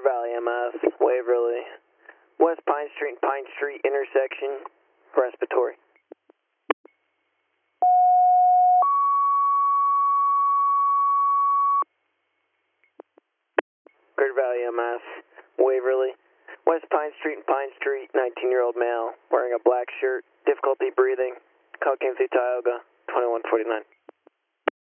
Valley MS, Waverly, West Pine Street and Pine Street intersection, respiratory. Greater Valley MS, Waverly, West Pine Street and Pine Street, 19-year-old male, wearing a black shirt, difficulty breathing, call King Tioga, 2149.